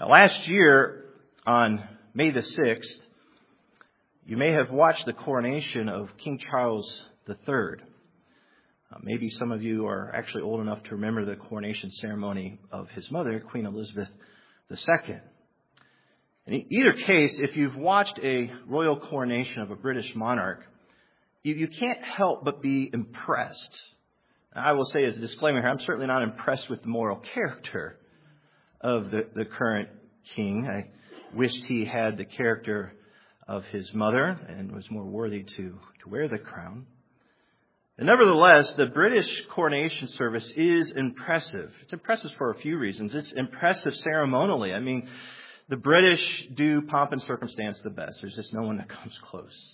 Last year, on May the 6th, you may have watched the coronation of King Charles III. Maybe some of you are actually old enough to remember the coronation ceremony of his mother, Queen Elizabeth II. In either case, if you've watched a royal coronation of a British monarch, you can't help but be impressed. I will say as a disclaimer here, I'm certainly not impressed with the moral character of the current king. I wished he had the character of his mother and was more worthy to wear the crown. And nevertheless, the British coronation service is impressive. It's impressive for a few reasons. It's impressive ceremonially. I mean, the British do pomp and circumstance the best. There's just no one that comes close.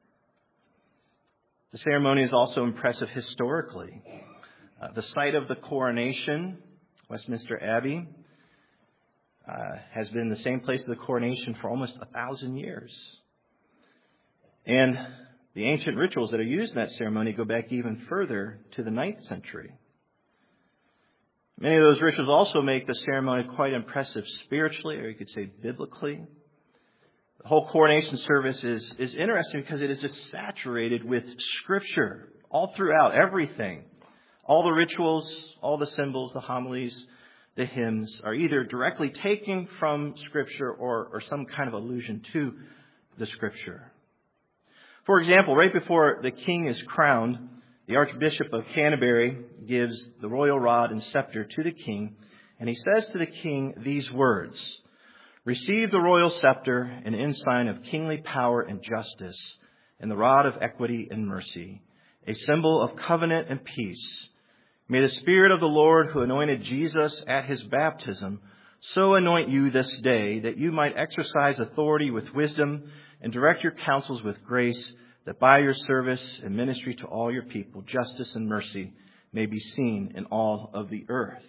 The ceremony is also impressive historically. The site of the coronation, Westminster Abbey, has been the same place of the coronation for almost 1,000 years. And the ancient rituals that are used in that ceremony go back even further to the 9th century. Many of those rituals also make the ceremony quite impressive spiritually, or you could say biblically. The whole coronation service is interesting because it is just saturated with Scripture all throughout, everything. All the rituals, all the symbols, the homilies, the hymns are either directly taken from Scripture or some kind of allusion to the Scripture. For example, right before the king is crowned, the Archbishop of Canterbury gives the royal rod and scepter to the king, and he says to the king these words: "Receive the royal scepter, an ensign of kingly power and justice, and the rod of equity and mercy, a symbol of covenant and peace. May the Spirit of the Lord who anointed Jesus at his baptism so anoint you this day that you might exercise authority with wisdom and direct your counsels with grace, that by your service and ministry to all your people, justice and mercy may be seen in all of the earth."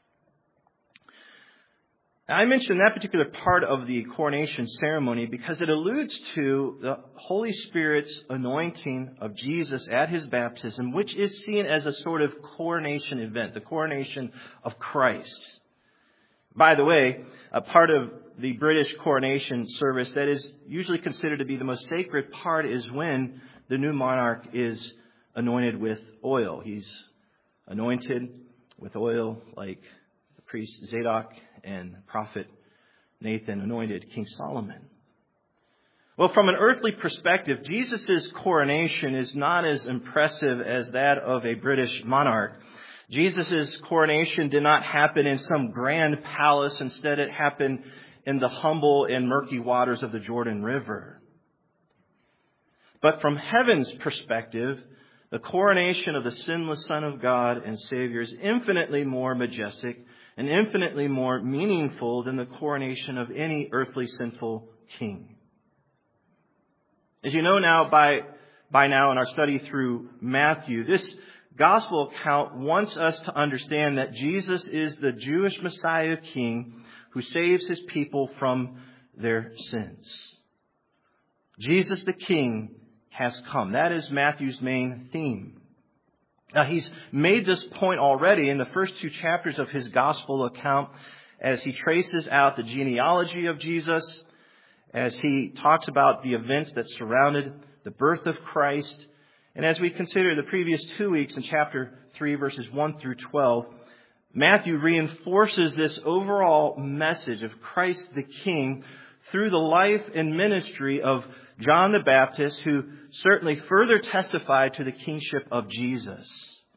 Now, I mentioned that particular part of the coronation ceremony because it alludes to the Holy Spirit's anointing of Jesus at his baptism, which is seen as a sort of coronation event, the coronation of Christ. By the way, a part of the British coronation service that is usually considered to be the most sacred part is when the new monarch is anointed with oil. He's anointed with oil like the priest Zadok and prophet Nathan anointed King Solomon. Well, from an earthly perspective, Jesus' coronation is not as impressive as that of a British monarch. Jesus' coronation did not happen in some grand palace. Instead, it happened in the humble and murky waters of the Jordan River. But from heaven's perspective, the coronation of the sinless Son of God and Savior is infinitely more majestic and infinitely more meaningful than the coronation of any earthly sinful king. As you know now by now in our study through Matthew, this gospel account wants us to understand that Jesus is the Jewish Messiah King who saves his people from their sins. Jesus the King has come. That is Matthew's main theme. Now, he's made this point already in the first 2 chapters of his gospel account as he traces out the genealogy of Jesus, as he talks about the events that surrounded the birth of Christ. And as we consider the previous 2 weeks in chapter 3, verses 1 through 12, Matthew reinforces this overall message of Christ the King through the life and ministry of John the Baptist, who certainly further testified to the kingship of Jesus.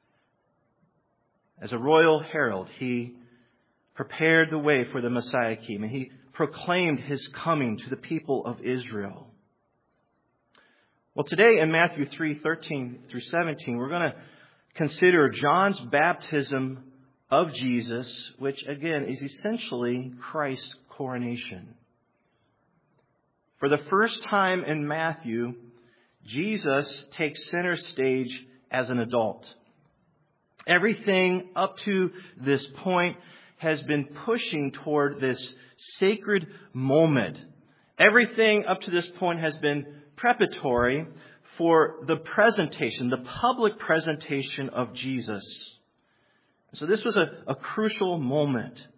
As a royal herald, he prepared the way for the Messiah King, and he proclaimed his coming to the people of Israel. Well, today in Matthew 3:13 through 17, we're going to consider John's baptism of Jesus, which again is essentially Christ's coronation. For the first time in Matthew, Jesus takes center stage as an adult. Everything up to this point has been pushing toward this sacred moment. Everything up to this point has been preparatory for the presentation, the public presentation of Jesus. So this was a crucial moment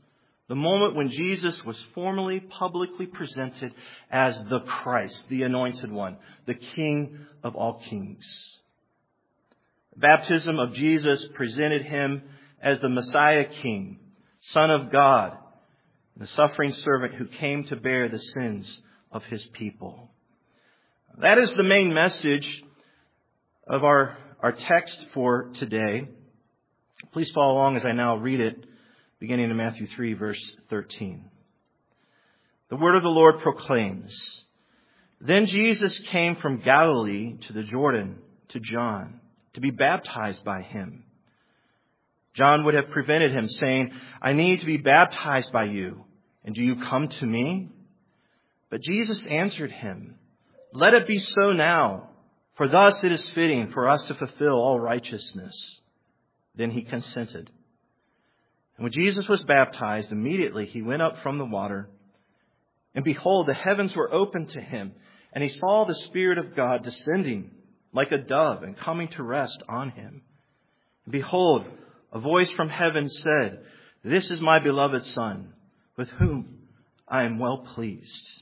The moment when Jesus was formally, publicly presented as the Christ, the Anointed One, the King of all kings. The baptism of Jesus presented him as the Messiah King, Son of God, the suffering servant who came to bear the sins of his people. That is the main message of our text for today. Please follow along as I now read it, beginning in Matthew 3, verse 13. The word of the Lord proclaims, "Then Jesus came from Galilee to the Jordan to John to be baptized by him. John would have prevented him, saying, 'I need to be baptized by you, and do you come to me?' But Jesus answered him, 'Let it be so now, for thus it is fitting for us to fulfill all righteousness.' Then he consented. And when Jesus was baptized, immediately he went up from the water. And behold, the heavens were opened to him, and he saw the Spirit of God descending like a dove and coming to rest on him. And behold, a voice from heaven said, 'This is my beloved Son, with whom I am well pleased.'"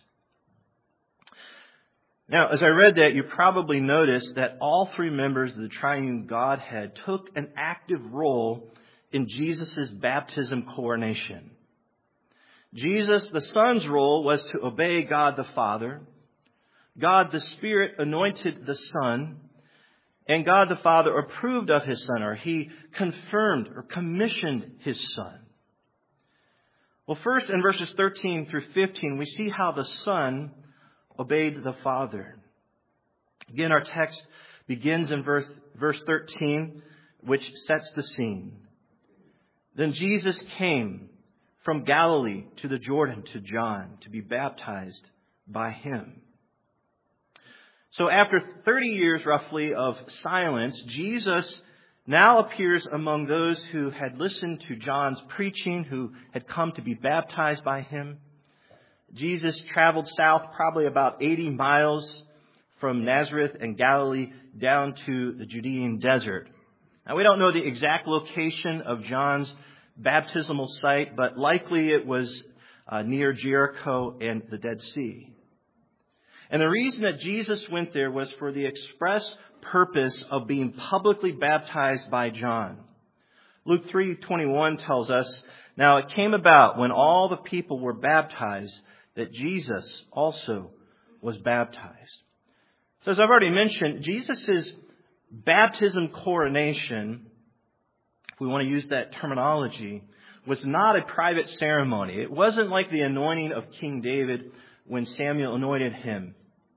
Now, as I read that, you probably noticed that all three members of the triune Godhead took an active role in Jesus' baptism coronation. Jesus, the Son's role was to obey God the Father. God the Spirit anointed the Son. And God the Father approved of his Son, or he confirmed or commissioned his Son. Well, first in verses 13 through 15, we see how the Son obeyed the Father. Again, our text begins in verse 13, which sets the scene. "Then Jesus came from Galilee to the Jordan to John to be baptized by him." So after 30 years roughly of silence, Jesus now appears among those who had listened to John's preaching, who had come to be baptized by him. Jesus traveled south probably about 80 miles from Nazareth and Galilee down to the Judean desert. Now, we don't know the exact location of John's baptismal site, but likely it was near Jericho and the Dead Sea. And the reason that Jesus went there was for the express purpose of being publicly baptized by John. Luke 3:21 tells us, "Now it came about when all the people were baptized that Jesus also was baptized." So as I've already mentioned, Jesus' baptism coronation, if we want to use that terminology, was not a private ceremony. It wasn't like the anointing of King David when Samuel anointed him.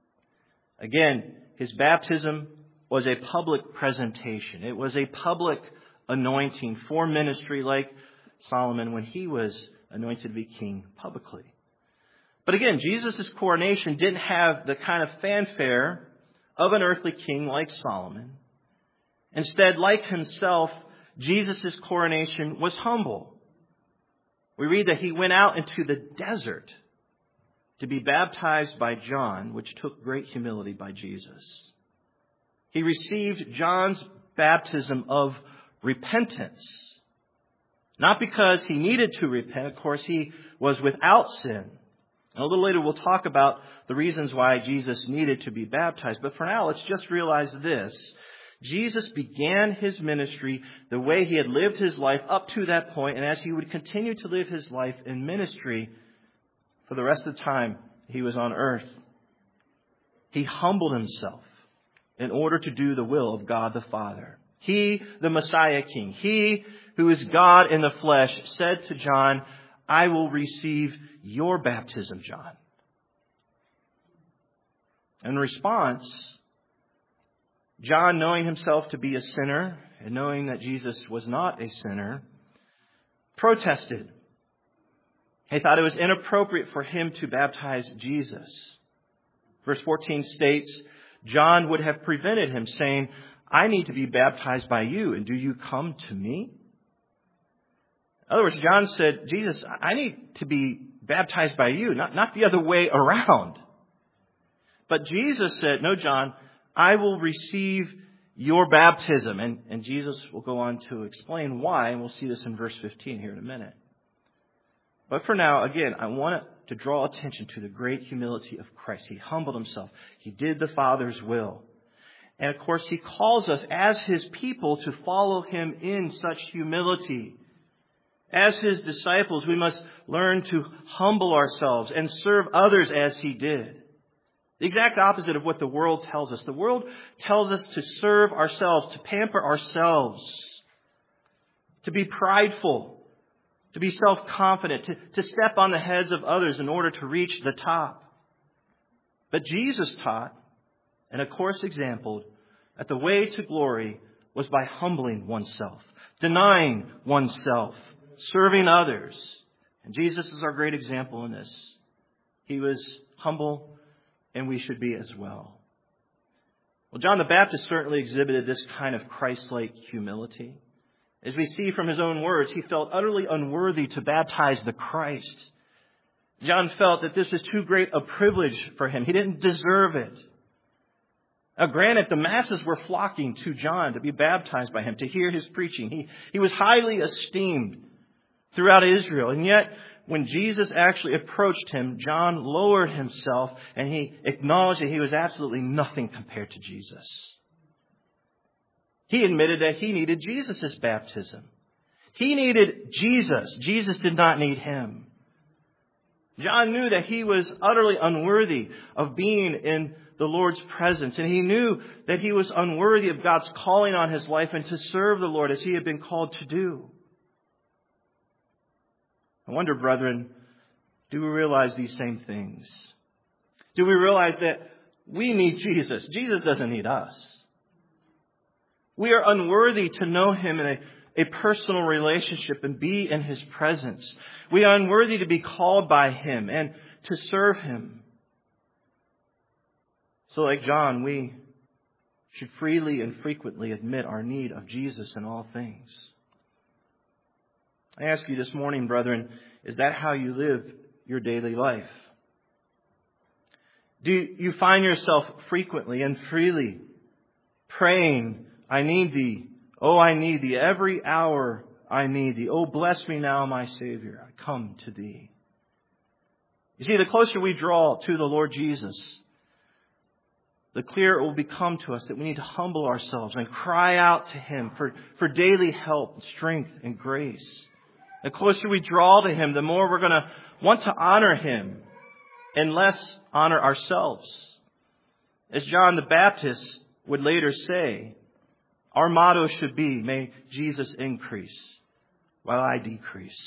Again, his baptism was a public presentation. It was a public anointing for ministry, like Solomon when he was anointed to be king publicly. But again, Jesus' coronation didn't have the kind of fanfare of an earthly king like Solomon. Instead, like himself, Jesus' coronation was humble. We read that he went out into the desert to be baptized by John, which took great humility by Jesus. He received John's baptism of repentance. Not because he needed to repent. Of course, he was without sin. And a little later we'll talk about the reasons why Jesus needed to be baptized. But for now, let's just realize this. Jesus began his ministry the way he had lived his life up to that point, and as he would continue to live his life in ministry for the rest of the time he was on earth. He humbled himself in order to do the will of God the Father. He, the Messiah King, he who is God in the flesh, said to John, "I will receive your baptism, John." In response, John, knowing himself to be a sinner and knowing that Jesus was not a sinner, protested. He thought it was inappropriate for him to baptize Jesus. Verse 14 states, John would have prevented him, saying, "I need to be baptized by you, and do you come to me?" In other words, John said, "Jesus, I need to be baptized by you, not the other way around." But Jesus said, "No, John, I will receive your baptism." And Jesus will go on to explain why, and we'll see this in verse 15 here in a minute. But for now, again, I want to draw attention to the great humility of Christ. He humbled himself. He did the Father's will. And of course, he calls us as his people to follow him in such humility. As his disciples, we must learn to humble ourselves and serve others as he did. The exact opposite of what the world tells us. The world tells us to serve ourselves, to pamper ourselves, to be prideful, to be self-confident, to step on the heads of others in order to reach the top. But Jesus taught, and of course exampled, that the way to glory was by humbling oneself, denying oneself, serving others. And Jesus is our great example in this. He was humble, and we should be as well. Well, John the Baptist certainly exhibited this kind of Christ-like humility. As we see from his own words, he felt utterly unworthy to baptize the Christ. John felt that this was too great a privilege for him. He didn't deserve it. Now, granted, the masses were flocking to John to be baptized by him, to hear his preaching. He was highly esteemed throughout Israel. And yet, when Jesus actually approached him, John lowered himself and he acknowledged that he was absolutely nothing compared to Jesus. He admitted that he needed Jesus' baptism. He needed Jesus. Jesus did not need him. John knew that he was utterly unworthy of being in the Lord's presence. And he knew that he was unworthy of God's calling on his life and to serve the Lord as he had been called to do. I wonder, brethren, do we realize these same things? Do we realize that we need Jesus? Jesus doesn't need us. We are unworthy to know him in a personal relationship and be in his presence. We are unworthy to be called by him and to serve him. So like John, we should freely and frequently admit our need of Jesus in all things. I ask you this morning, brethren, is that how you live your daily life? Do you find yourself frequently and freely praying, I need thee. Oh, I need thee. Every hour I need thee. Oh, bless me now, my Savior. I come to thee. You see, the closer we draw to the Lord Jesus, the clearer it will become to us that we need to humble ourselves and cry out to him for daily help, strength, and grace. The closer we draw to him, the more we're going to want to honor him and less honor ourselves. As John the Baptist would later say, our motto should be, may Jesus increase while I decrease.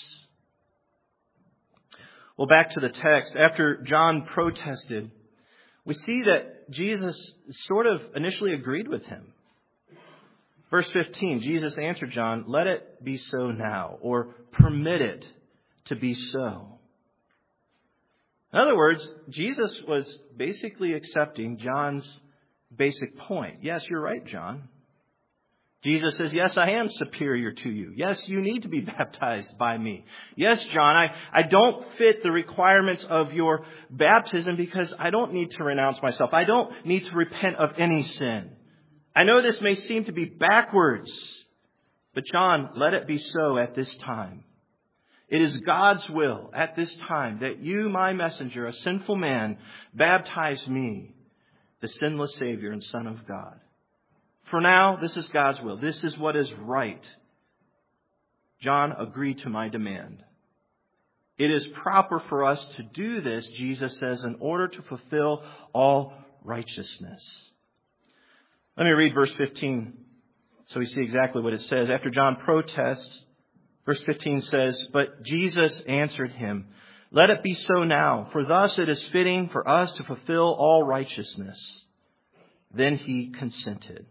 Well, back to the text. After John protested, we see that Jesus sort of initially agreed with him. Verse 15, Jesus answered John, let it be so now, or permit it to be so. In other words, Jesus was basically accepting John's basic point. Yes, you're right, John. Jesus says, yes, I am superior to you. Yes, you need to be baptized by me. Yes, John, I don't fit the requirements of your baptism because I don't need to renounce myself. I don't need to repent of any sin. I know this may seem to be backwards, but John, let it be so at this time. It is God's will at this time that you, my messenger, a sinful man, baptize me, the sinless Savior and Son of God. For now, this is God's will. This is what is right. John, agree to my demand. It is proper for us to do this, Jesus says, in order to fulfill all righteousness. Let me read verse 15 so we see exactly what it says. After John protests, verse 15 says, but Jesus answered him, let it be so now, for thus it is fitting for us to fulfill all righteousness. Then he consented.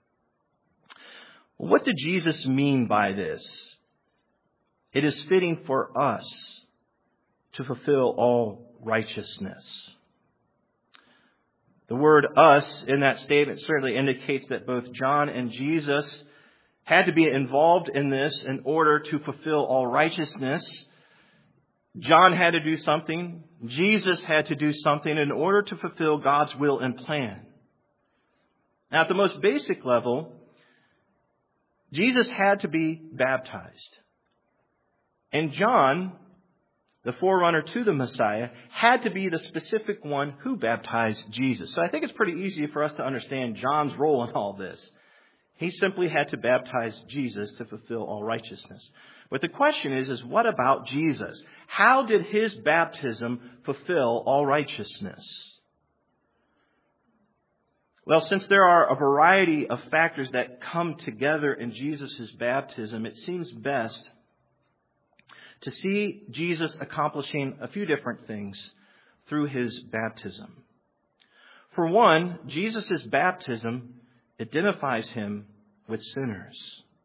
What did Jesus mean by this? It is fitting for us to fulfill all righteousness. The word us in that statement certainly indicates that both John and Jesus had to be involved in this in order to fulfill all righteousness. John had to do something. Jesus had to do something in order to fulfill God's will and plan. Now, at the most basic level, Jesus had to be baptized. And John the forerunner to the Messiah, had to be the specific one who baptized Jesus. So I think it's pretty easy for us to understand John's role in all this. He simply had to baptize Jesus to fulfill all righteousness. But the question is what about Jesus? How did his baptism fulfill all righteousness? Well, since there are a variety of factors that come together in Jesus' baptism, it seems best to see Jesus accomplishing a few different things through his baptism. For one, Jesus' baptism identifies him with sinners.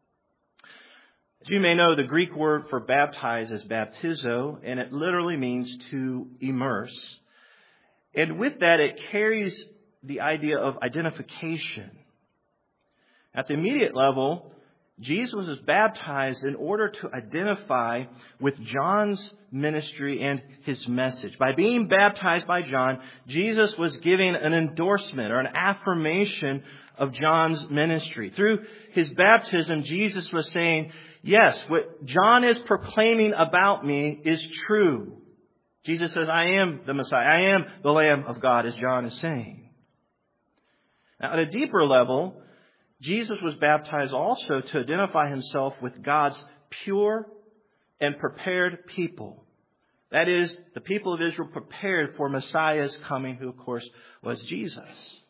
As you may know, the Greek word for baptize is baptizo, and it literally means to immerse. And with that, it carries the idea of identification. At the immediate level, Jesus was baptized in order to identify with John's ministry and his message. By being baptized by John, Jesus was giving an endorsement or an affirmation of John's ministry. Through his baptism, Jesus was saying, yes, what John is proclaiming about me is true. Jesus says, I am the Messiah. I am the Lamb of God, as John is saying. Now, at a deeper level, Jesus was baptized also to identify himself with God's pure and prepared people. That is, the people of Israel prepared for Messiah's coming, who, of course, was Jesus.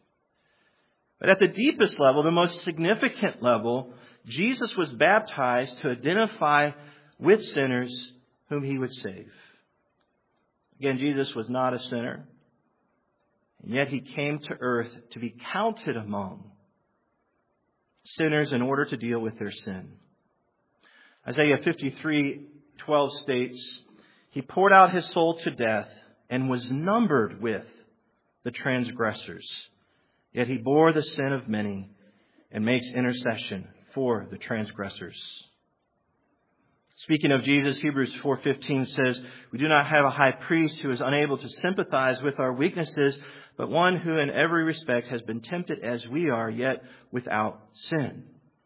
But at the deepest level, the most significant level, Jesus was baptized to identify with sinners whom he would save. Again, Jesus was not a sinner, and yet he came to earth to be counted among sinners in order to deal with their sin. Isaiah 53:12 states, he poured out his soul to death and was numbered with the transgressors. Yet he bore the sin of many and makes intercession for the transgressors. Speaking of Jesus, Hebrews 4:15 says, we do not have a high priest who is unable to sympathize with our weaknesses, but one who in every respect has been tempted as we are, yet without sin.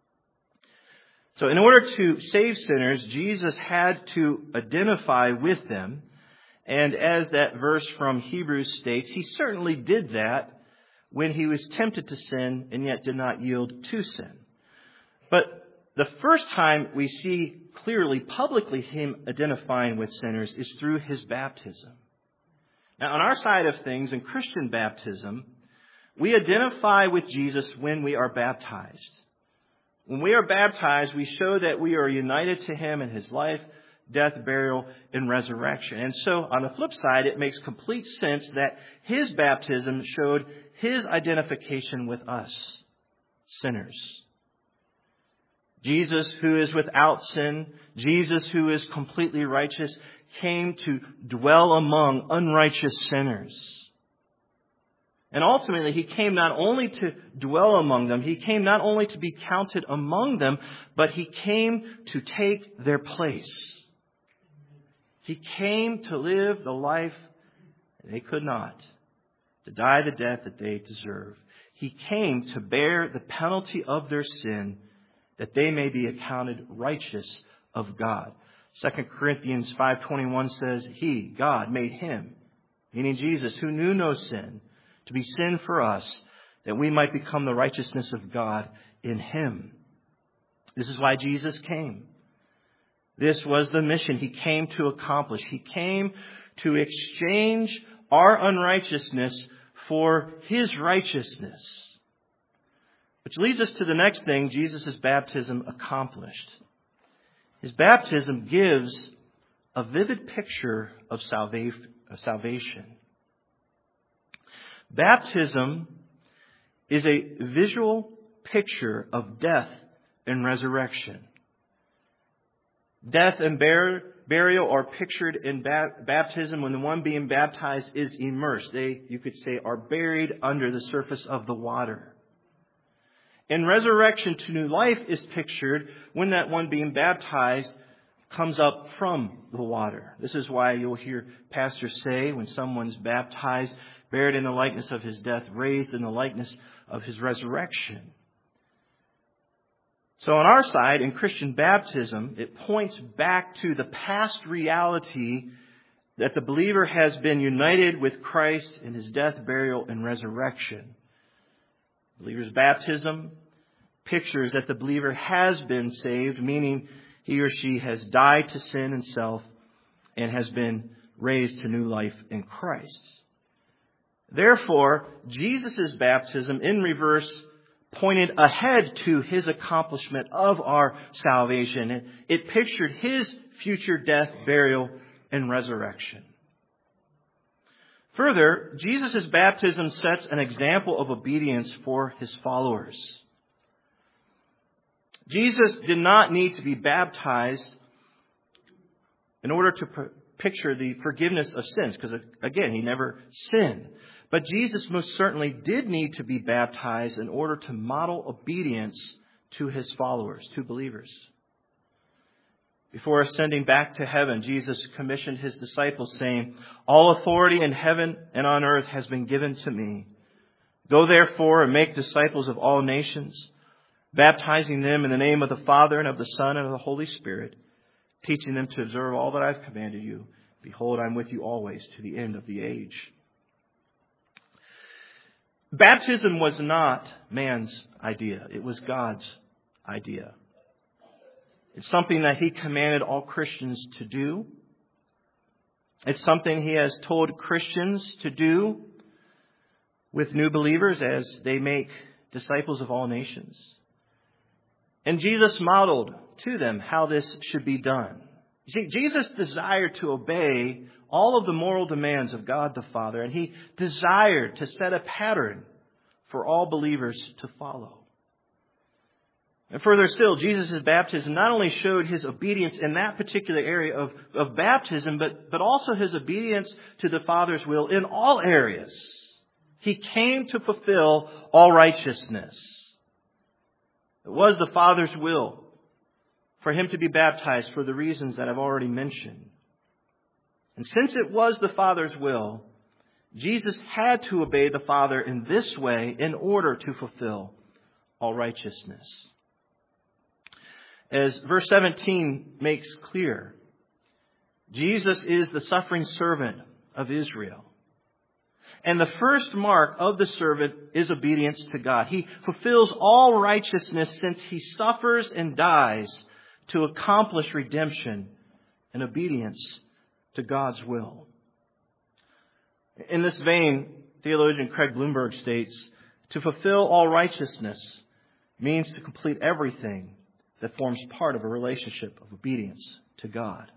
So in order to save sinners, Jesus had to identify with them. And as that verse from Hebrews states, he certainly did that when he was tempted to sin and yet did not yield to sin. But the first time we see clearly, publicly, him identifying with sinners is through his baptism. Now, on our side of things, in Christian baptism, we identify with Jesus when we are baptized. When we are baptized, we show that we are united to him in his life, death, burial, and resurrection. And so, on the flip side, it makes complete sense that his baptism showed his identification with us, sinners. Jesus, who is without sin, Jesus, who is completely righteous, came to dwell among unrighteous sinners. And ultimately, he came not only to dwell among them, he came not only to be counted among them, but he came to take their place. He came to live the life they could not, to die the death that they deserve. He came to bear the penalty of their sin, that they may be accounted righteous of God. 2 Corinthians 5:21 says, he, God, made him, meaning Jesus, who knew no sin, to be sin for us, that we might become the righteousness of God in him. This is why Jesus came. This was the mission he came to accomplish. He came to exchange our unrighteousness for his righteousness. Which leads us to the next thing Jesus' baptism accomplished. His baptism gives a vivid picture of salvation. Baptism is a visual picture of death and resurrection. Death and burial are pictured in baptism when the one being baptized is immersed. They, you could say, are buried under the surface of the water. And resurrection to new life is pictured when that one being baptized comes up from the water. This is why you'll hear pastors say when someone's baptized, buried in the likeness of his death, raised in the likeness of his resurrection. So on our side, in Christian baptism, it points back to the past reality that the believer has been united with Christ in his death, burial, and resurrection. The believer's baptism pictures that the believer has been saved, meaning he or she has died to sin and self and has been raised to new life in Christ. Therefore, Jesus' baptism in reverse pointed ahead to his accomplishment of our salvation. It pictured his future death, burial, and resurrection. Further, Jesus' baptism sets an example of obedience for his followers. Jesus did not need to be baptized in order to picture the forgiveness of sins, because again, he never sinned. But Jesus most certainly did need to be baptized in order to model obedience to his followers, to believers. Before ascending back to heaven, Jesus commissioned his disciples, saying, "All authority in heaven and on earth has been given to me. Go therefore and make disciples of all nations, baptizing them in the name of the Father and of the Son and of the Holy Spirit, teaching them to observe all that I've commanded you. Behold, I'm with you always to the end of the age." Baptism was not man's idea. It was God's idea. It's something that he commanded all Christians to do. It's something he has told Christians to do with new believers as they make disciples of all nations. And Jesus modeled to them how this should be done. You see, Jesus desired to obey all of the moral demands of God the Father, and he desired to set a pattern for all believers to follow. And further still, Jesus' baptism not only showed his obedience in that particular area of baptism, but also his obedience to the Father's will in all areas. He came to fulfill all righteousness. It was the Father's will for him to be baptized for the reasons that I've already mentioned. And since it was the Father's will, Jesus had to obey the Father in this way in order to fulfill all righteousness. As verse 17 makes clear, Jesus is the suffering servant of Israel. And the first mark of the servant is obedience to God. He fulfills all righteousness since he suffers and dies to accomplish redemption and obedience to God's will. In this vein, theologian Craig Bloomberg states, to fulfill all righteousness means to complete everything that forms part of a relationship of obedience to God.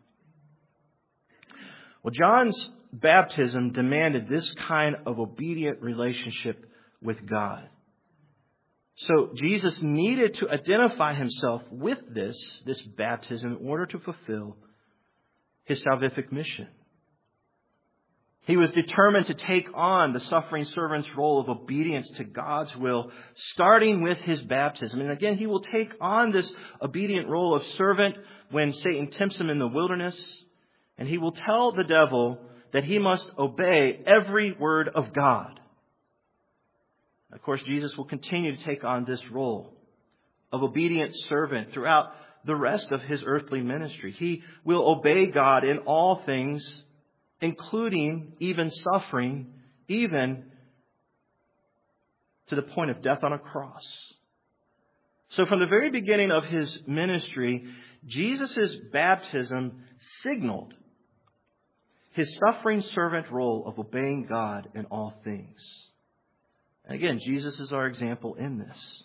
Well, John's baptism demanded this kind of obedient relationship with God. So Jesus needed to identify himself with this baptism in order to fulfill his salvific mission. He was determined to take on the suffering servant's role of obedience to God's will, starting with his baptism. And again, he will take on this obedient role of servant when Satan tempts him in the wilderness. And he will tell the devil that he must obey every word of God. Of course, Jesus will continue to take on this role of obedient servant throughout the rest of his earthly ministry. He will obey God in all things, including even suffering, even to the point of death on a cross. So from the very beginning of his ministry, Jesus' baptism signaled his suffering servant role of obeying God in all things. And again, Jesus is our example in this.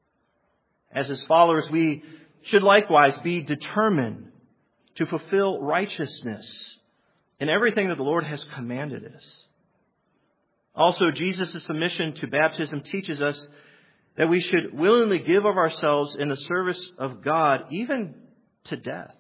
As his followers, we should likewise be determined to fulfill righteousness in everything that the Lord has commanded us. Also, Jesus' submission to baptism teaches us that we should willingly give of ourselves in the service of God, even to death.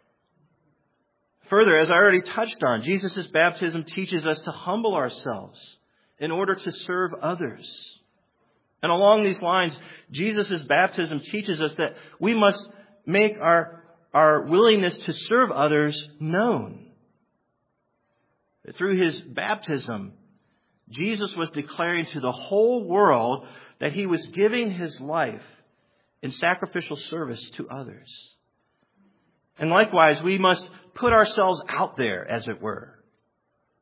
Further, as I already touched on, Jesus' baptism teaches us to humble ourselves in order to serve others. And along these lines, Jesus' baptism teaches us that we must make our willingness to serve others known. Through his baptism, Jesus was declaring to the whole world that he was giving his life in sacrificial service to others. And likewise, we must put ourselves out there, as it were,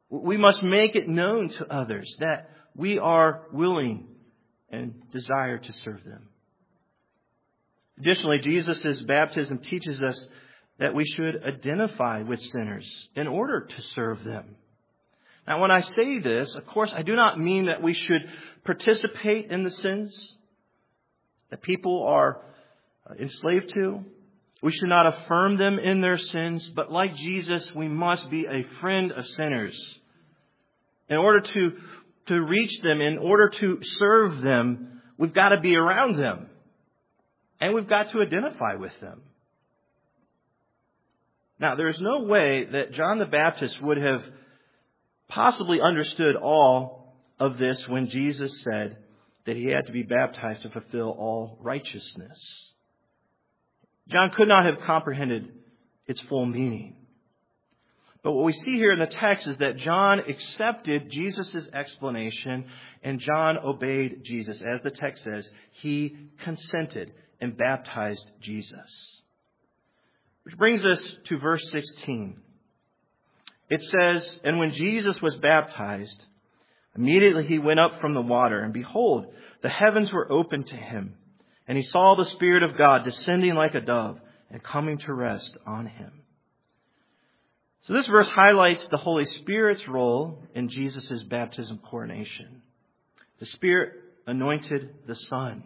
We must make it known to others that we are willing and desire to serve them. Additionally, Jesus' baptism teaches us that we should identify with sinners in order to serve them. Now, when I say this, of course, I do not mean that we should participate in the sins that people are enslaved to. We should not affirm them in their sins, but like Jesus, we must be a friend of sinners. In order to reach them, in order to serve them, we've got to be around them. And we've got to identify with them. Now, there is no way that John the Baptist would have possibly understood all of this when Jesus said that he had to be baptized to fulfill all righteousness. John could not have comprehended its full meaning. But what we see here in the text is that John accepted Jesus' explanation and John obeyed Jesus. As the text says, he consented and baptized Jesus. Which brings us to verse 16. It says, "And when Jesus was baptized, immediately he went up from the water, and behold, the heavens were opened to him. And he saw the Spirit of God descending like a dove and coming to rest on him." So this verse highlights the Holy Spirit's role in Jesus' baptism coronation. The Spirit anointed the Son.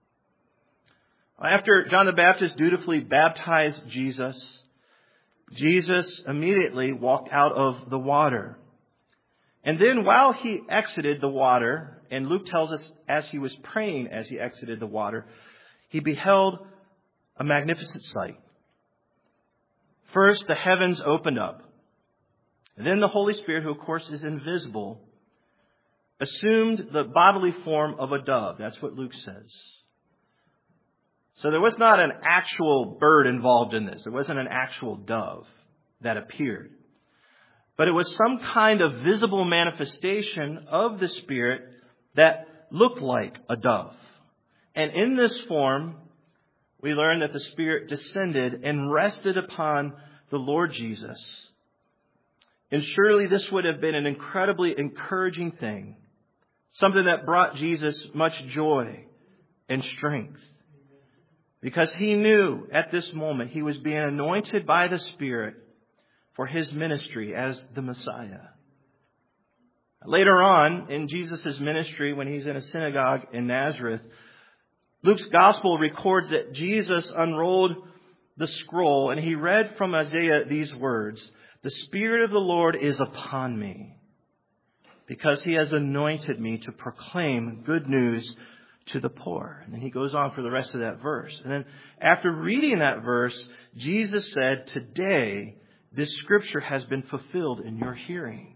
After John the Baptist dutifully baptized Jesus, Jesus immediately walked out of the water. And then while he exited the water, and Luke tells us as he was praying as he exited the water, he beheld a magnificent sight. First, the heavens opened up. And then the Holy Spirit, who of course is invisible, assumed the bodily form of a dove. That's what Luke says. So there was not an actual bird involved in this. There wasn't an actual dove that appeared. But it was some kind of visible manifestation of the Spirit that looked like a dove. And in this form, we learn that the Spirit descended and rested upon the Lord Jesus. And surely this would have been an incredibly encouraging thing. Something that brought Jesus much joy and strength. Because he knew at this moment he was being anointed by the Spirit for his ministry as the Messiah. Later on in Jesus' ministry, when he's in a synagogue in Nazareth, Luke's gospel records that Jesus unrolled the scroll and he read from Isaiah these words, "The Spirit of the Lord is upon me, because he has anointed me to proclaim good news to the poor." And then he goes on for the rest of that verse. And then after reading that verse, Jesus said, "Today, this scripture has been fulfilled in your hearing."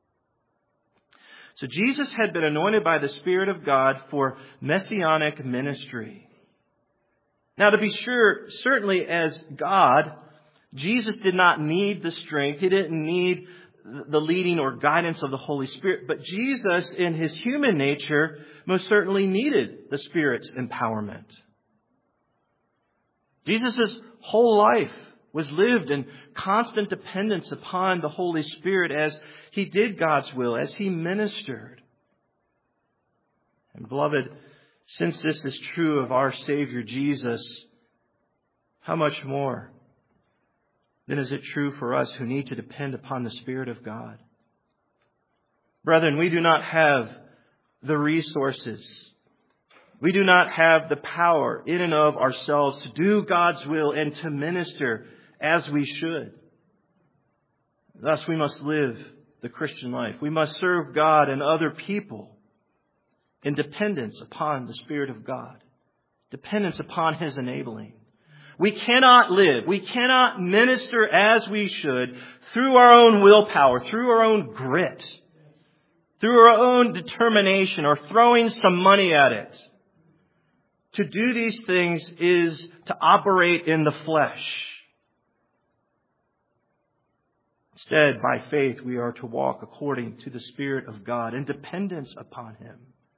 So Jesus had been anointed by the Spirit of God for messianic ministry. Now, to be sure, certainly as God, Jesus did not need the strength. He didn't need the leading or guidance of the Holy Spirit. But Jesus, in his human nature, most certainly needed the Spirit's empowerment. Jesus' whole life was lived in constant dependence upon the Holy Spirit as he did God's will, as he ministered. And beloved, since this is true of our Savior Jesus, how much more then is it true for us who need to depend upon the Spirit of God? Brethren, we do not have the resources. We do not have the power in and of ourselves to do God's will and to minister as we should. Thus, we must live the Christian life. We must serve God and other people in dependence upon the Spirit of God, dependence upon his enabling. We cannot live, we cannot minister as we should through our own willpower, through our own grit, through our own determination, or throwing some money at it. To do these things is to operate in the flesh. Instead, by faith, we are to walk according to the Spirit of God in dependence upon him.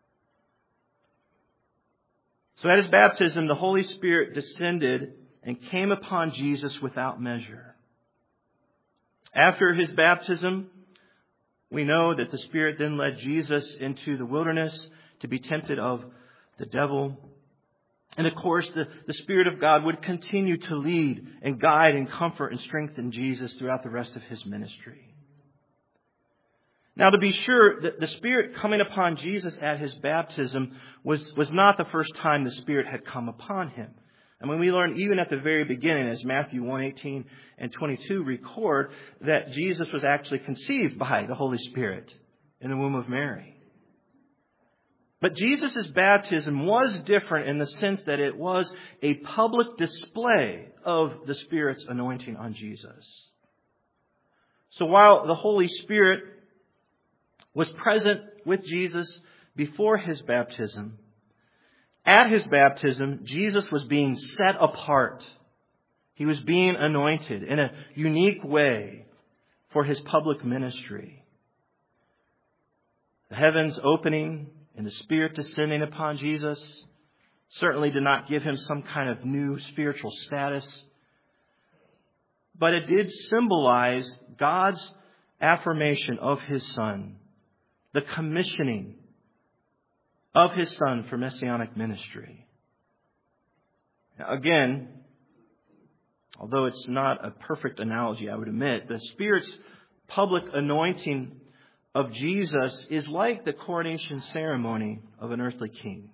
So at his baptism, the Holy Spirit descended and came upon Jesus without measure. After his baptism, We know that the Spirit then led Jesus into the wilderness to be tempted of the devil. And of course, the Spirit of God would continue to lead and guide and comfort and strengthen Jesus throughout the rest of his ministry. Now, to be sure, the Spirit coming upon Jesus at his baptism was not the first time the Spirit had come upon him. And when we learn even at the very beginning, as Matthew 1:18 and 22 record, that Jesus was actually conceived by the Holy Spirit in the womb of Mary. But Jesus' baptism was different in the sense that it was a public display of the Spirit's anointing on Jesus. So while the Holy Spirit was present with Jesus before his baptism, at his baptism, Jesus was being set apart. He was being anointed in a unique way for his public ministry. The heavens opening and the Spirit descending upon Jesus certainly did not give him some kind of new spiritual status, but it did symbolize God's affirmation of his Son, the commissioning of his Son for messianic ministry. Now, again, although it's not a perfect analogy, I would admit, the Spirit's public anointing of Jesus is like the coronation ceremony of an earthly king.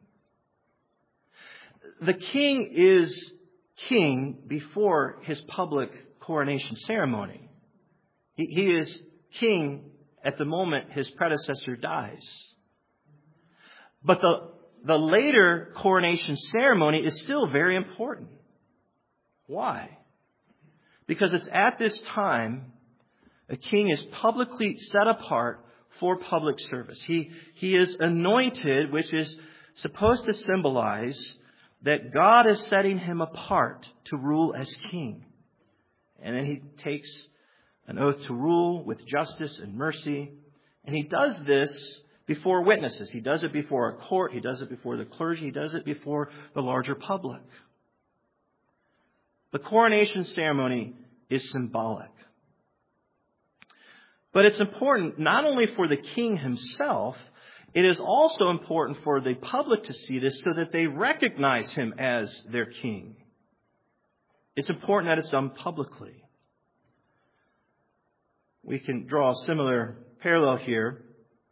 The king is king before his public coronation ceremony. He is king at the moment his predecessor dies. But the later coronation ceremony is still very important. Why? Because it's at this time a king is publicly set apart for public service. He is anointed, which is supposed to symbolize that God is setting him apart to rule as king. And then he takes an oath to rule with justice and mercy. And he does this before witnesses. He does it before a court. He does it before the clergy. He does it before the larger public. The coronation ceremony is symbolic. But it's important not only for the king himself, it is also important for the public to see this so that they recognize him as their king. It's important that it's done publicly. We can draw a similar parallel here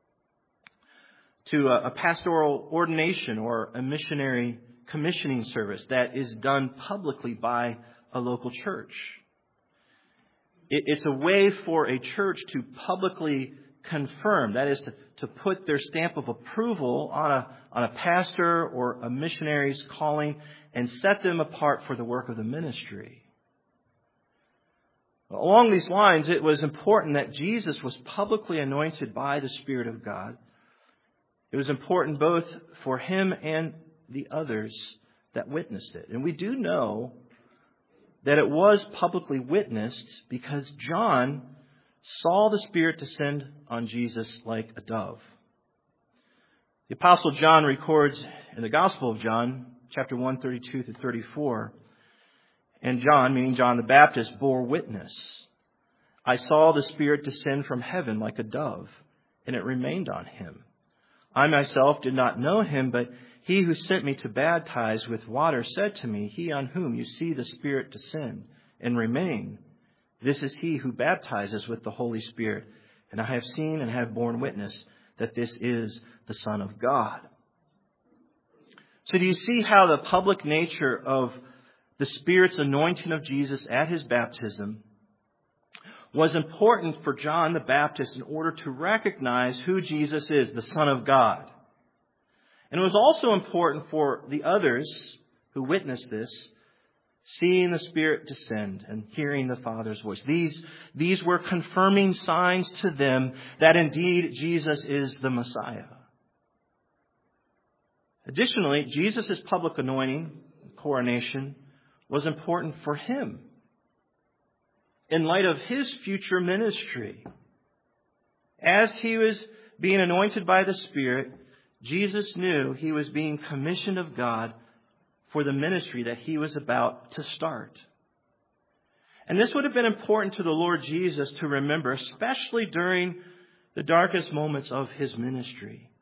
to a pastoral ordination or a missionary commissioning service that is done publicly by a local church. It's a way for a church to publicly confirm, that is to put their stamp of approval on a pastor or a missionary's calling and set them apart for the work of the ministry. Along these lines, it was important that Jesus was publicly anointed by the Spirit of God. It was important both for him and the others that witnessed it. And we do know that it was publicly witnessed because John saw the Spirit descend on Jesus like a dove. The Apostle John records in the Gospel of John, chapter 1, 32 to 34, and John, meaning John the Baptist, bore witness. I saw the Spirit descend from heaven like a dove, and it remained on him. I myself did not know him, but he who sent me to baptize with water said to me, he on whom you see the Spirit descend and remain, this is he who baptizes with the Holy Spirit. And I have seen and have borne witness that this is the Son of God. So do you see how the public nature of the Spirit's anointing of Jesus at his baptism was important for John the Baptist in order to recognize who Jesus is, the Son of God. And it was also important for the others who witnessed this, seeing the Spirit descend and hearing the Father's voice. These were confirming signs to them that indeed Jesus is the Messiah. Additionally, Jesus' public anointing, coronation, was important for him in light of his future ministry. As he was being anointed by the Spirit, Jesus knew he was being commissioned of God for the ministry that he was about to start. And this would have been important to the Lord Jesus to remember, especially during the darkest moments of his ministry.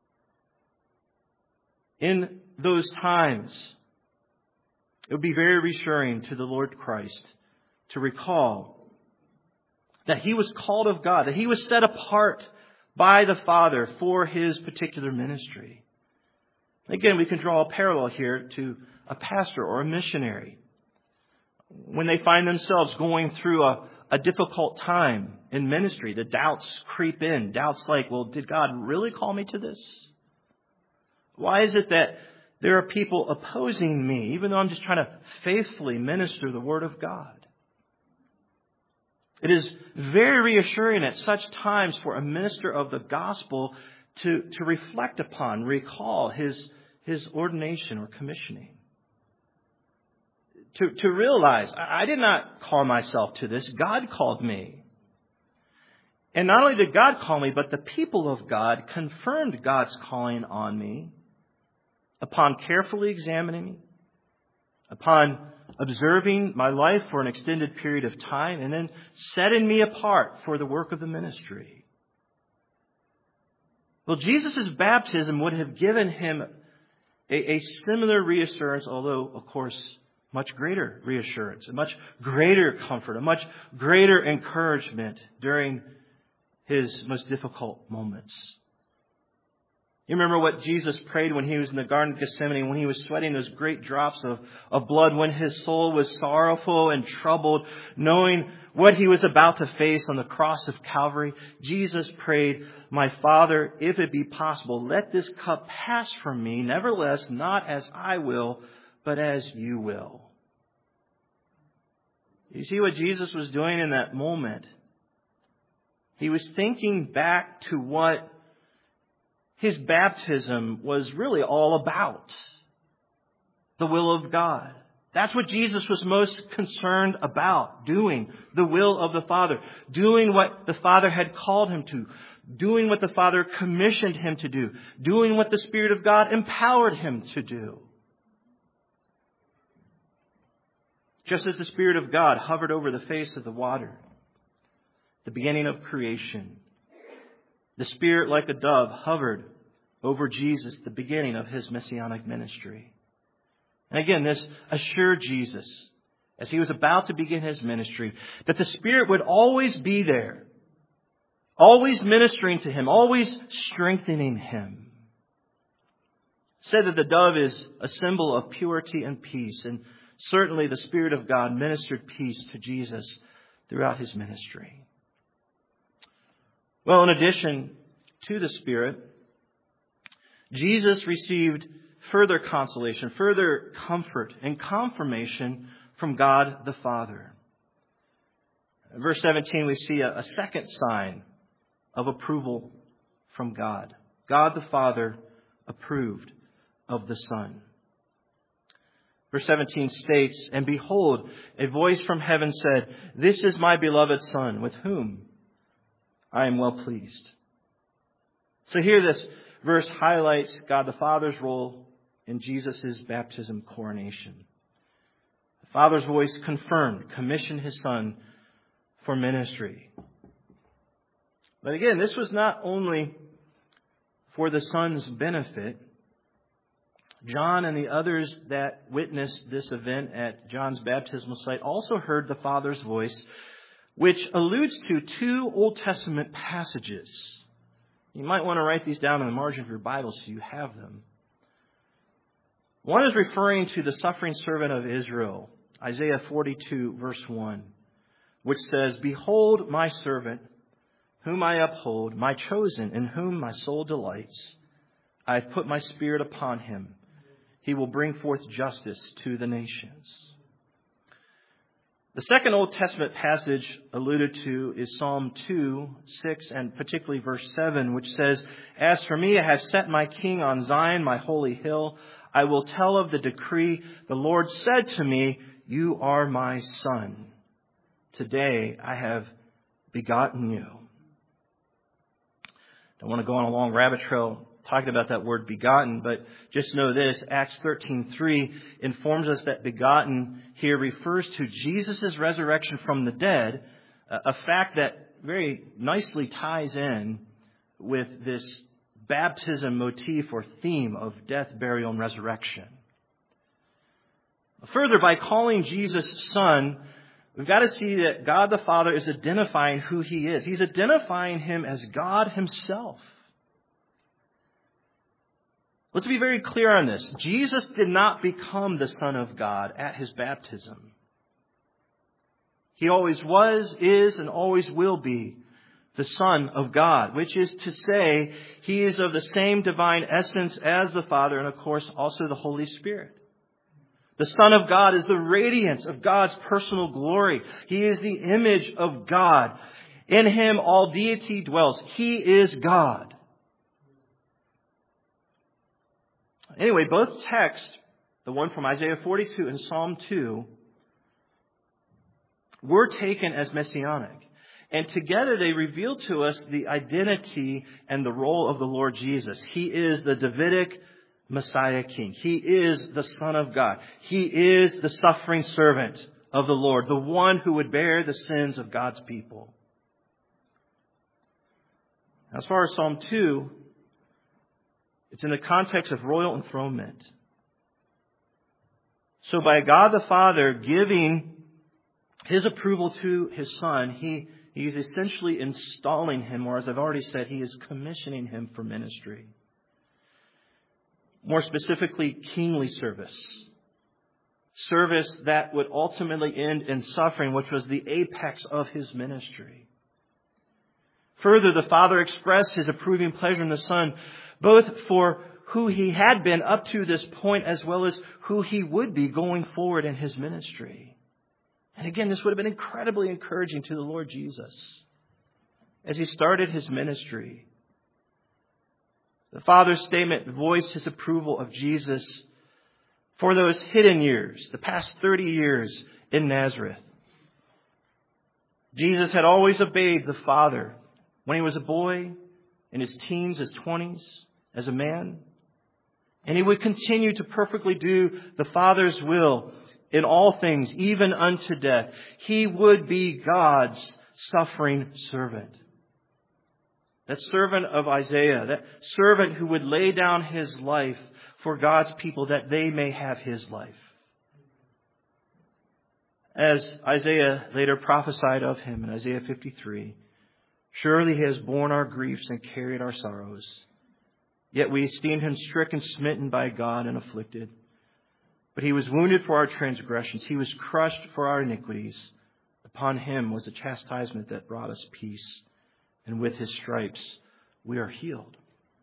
In those times, it would be very reassuring to the Lord Christ to recall that he was called of God, that he was set apart by the Father for his particular ministry. Again, we can draw a parallel here to a pastor or a missionary. When they find themselves going through a difficult time in ministry, the doubts creep in. Doubts like, well, did God really call me to this? Why is it that there are people opposing me, even though I'm just trying to faithfully minister the Word of God? It is very reassuring at such times for a minister of the gospel to reflect upon, recall his ordination or commissioning. To realize, I did not call myself to this. God called me. And not only did God call me, but the people of God confirmed God's calling on me upon carefully examining me, upon observing my life for an extended period of time, and then setting me apart for the work of the ministry. Well, Jesus' baptism would have given him a similar reassurance, although, of course, much greater reassurance, a much greater comfort, a much greater encouragement during his most difficult moments. You remember what Jesus prayed when he was in the Garden of Gethsemane, when he was sweating those great drops of blood, when his soul was sorrowful and troubled, knowing what he was about to face on the cross of Calvary. Jesus prayed, "My Father, if it be possible, let this cup pass from me. Nevertheless, not as I will, but as you will." You see what Jesus was doing in that moment? He was thinking back to what his baptism was really all about. The will of God. That's what Jesus was most concerned about, doing the will of the Father, doing what the Father had called him to, doing what the Father commissioned him to do, doing what the Spirit of God empowered him to do. Just as the Spirit of God hovered over the face of the water, the beginning of creation, the Spirit, like a dove, hovered over Jesus, the beginning of his messianic ministry. And again, this assured Jesus, as he was about to begin his ministry, that the Spirit would always be there, always ministering to him, always strengthening him. It said that the dove is a symbol of purity and peace, and certainly the Spirit of God ministered peace to Jesus throughout his ministry. Well, in addition to the Spirit, Jesus received further consolation, further comfort and confirmation from God the Father. In verse 17, we see a second sign of approval from God. God the Father approved of the Son. Verse 17 states, "And behold, a voice from heaven said, 'This is my beloved Son, with whom I am well pleased.'" So here this verse highlights God the Father's role in Jesus' baptism coronation. The Father's voice confirmed, commissioned his Son for ministry. But again, this was not only for the Son's benefit. John and the others that witnessed this event at John's baptismal site also heard the Father's voice, which alludes to two Old Testament passages. You might want to write these down in the margin of your Bible so you have them. One is referring to the suffering servant of Israel, Isaiah 42, verse 1, which says, "Behold my servant, whom I uphold, my chosen, in whom my soul delights. I have put my spirit upon him. He will bring forth justice to the nations." The second Old Testament passage alluded to is Psalm 2, 6, and particularly verse 7, which says, "As for me, I have set my king on Zion, my holy hill. I will tell of the decree. The Lord said to me, 'You are my son. Today I have begotten you.'" Don't want to go on a long rabbit trail talking about that word begotten, but just know this, Acts 13:3 informs us that begotten here refers to Jesus' resurrection from the dead, a fact that very nicely ties in with this baptism motif or theme of death, burial, and resurrection. Further, by calling Jesus Son, we've got to see that God the Father is identifying who He is. He's identifying Him as God Himself. Let's be very clear on this. Jesus did not become the Son of God at His baptism. He always was, is, and always will be the Son of God, which is to say, He is of the same divine essence as the Father and, of course, also the Holy Spirit. The Son of God is the radiance of God's personal glory. He is the image of God. In Him all deity dwells. He is God. Anyway, both texts, the one from Isaiah 42 and Psalm 2, were taken as messianic. And together they reveal to us the identity and the role of the Lord Jesus. He is the Davidic Messiah King. He is the Son of God. He is the suffering servant of the Lord, the one who would bear the sins of God's people. As far as Psalm 2, it's in the context of royal enthronement. So by God the Father giving His approval to His Son, He is essentially installing Him, or as I've already said, He is commissioning Him for ministry. More specifically, kingly service. Service that would ultimately end in suffering, which was the apex of His ministry. Further, the Father expressed His approving pleasure in the Son, both for who He had been up to this point, as well as who He would be going forward in His ministry. And again, this would have been incredibly encouraging to the Lord Jesus as He started His ministry. The Father's statement voiced His approval of Jesus for those hidden years, the past 30 years in Nazareth. Jesus had always obeyed the Father when He was a boy, in His teens, His 20s, as a man. And He would continue to perfectly do the Father's will in all things, even unto death. He would be God's suffering servant. That servant of Isaiah, that servant who would lay down His life for God's people that they may have His life. As Isaiah later prophesied of Him in Isaiah 53, surely He has borne our griefs and carried our sorrows. Yet we esteemed Him stricken, smitten by God, and afflicted. But He was wounded for our transgressions. He was crushed for our iniquities. Upon Him was the chastisement that brought us peace. And with His stripes we are healed.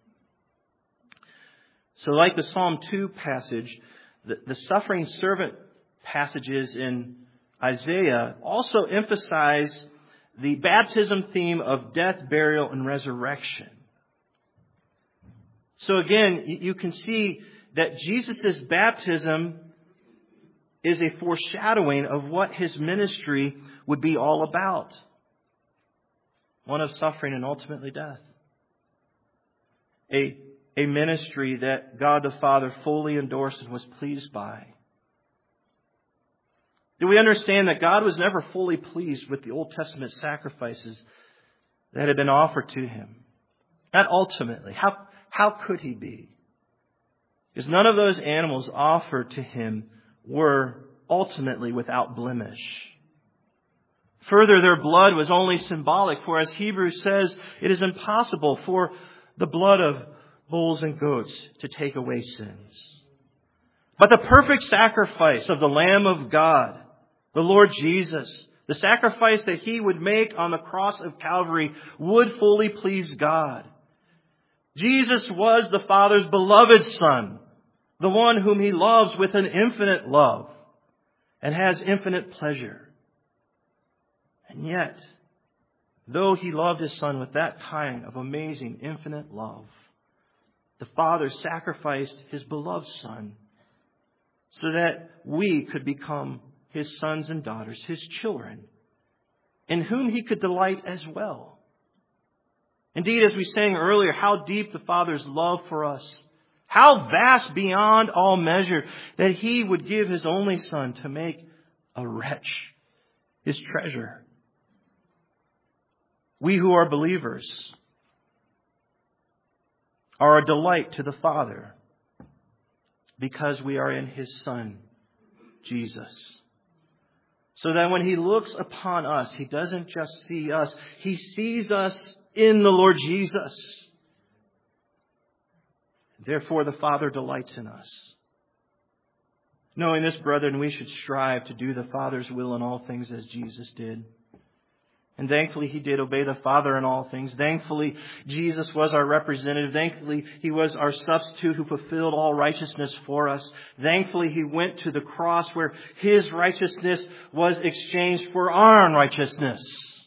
So like the Psalm 2 passage, the suffering servant passages in Isaiah also emphasize the baptism theme of death, burial, and resurrection. So again, you can see that Jesus' baptism is a foreshadowing of what His ministry would be all about. One of suffering and ultimately death. A ministry that God the Father fully endorsed and was pleased by. Do we understand that God was never fully pleased with the Old Testament sacrifices that had been offered to Him? Not ultimately. How could He be? Because none of those animals offered to Him were ultimately without blemish. Further, their blood was only symbolic, for as Hebrews says, it is impossible for the blood of bulls and goats to take away sins. But the perfect sacrifice of the Lamb of God, the Lord Jesus, the sacrifice that He would make on the cross of Calvary, would fully please God. Jesus was the Father's beloved Son, the one whom He loves with an infinite love and has infinite pleasure. And yet, though He loved His Son with that kind of amazing, infinite love, the Father sacrificed His beloved Son so that we could become His sons and daughters, His children, in whom He could delight as well. Indeed, as we sang earlier, how deep the Father's love for us, how vast beyond all measure that He would give His only Son to make a wretch His treasure. We who are believers are a delight to the Father because we are in His Son, Jesus. So that when He looks upon us, He doesn't just see us. He sees us in the Lord Jesus. Therefore, the Father delights in us. Knowing this, brethren, we should strive to do the Father's will in all things as Jesus did. And thankfully, He did obey the Father in all things. Thankfully, Jesus was our representative. Thankfully, He was our substitute who fulfilled all righteousness for us. Thankfully, He went to the cross where His righteousness was exchanged for our unrighteousness.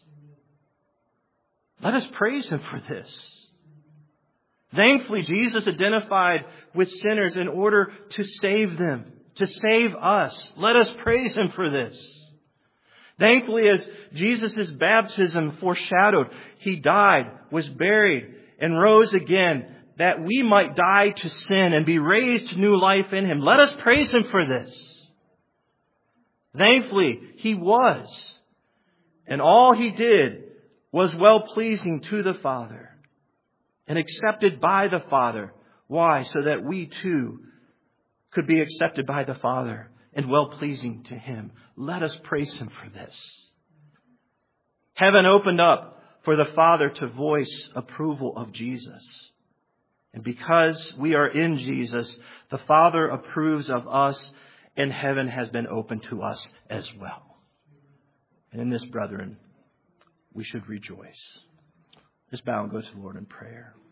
Let us praise Him for this. Thankfully, Jesus identified with sinners in order to save them, to save us. Let us praise Him for this. Thankfully, as Jesus' baptism foreshadowed, He died, was buried, and rose again, that we might die to sin and be raised to new life in Him. Let us praise Him for this. Thankfully, He was, and all He did was well-pleasing to the Father and accepted by the Father. Why? So that we too could be accepted by the Father and well-pleasing to Him. Let us praise Him for this. Heaven opened up for the Father to voice approval of Jesus. And because we are in Jesus, the Father approves of us, and heaven has been opened to us as well. And in this, brethren, we should rejoice. Let's bow and go to the Lord in prayer.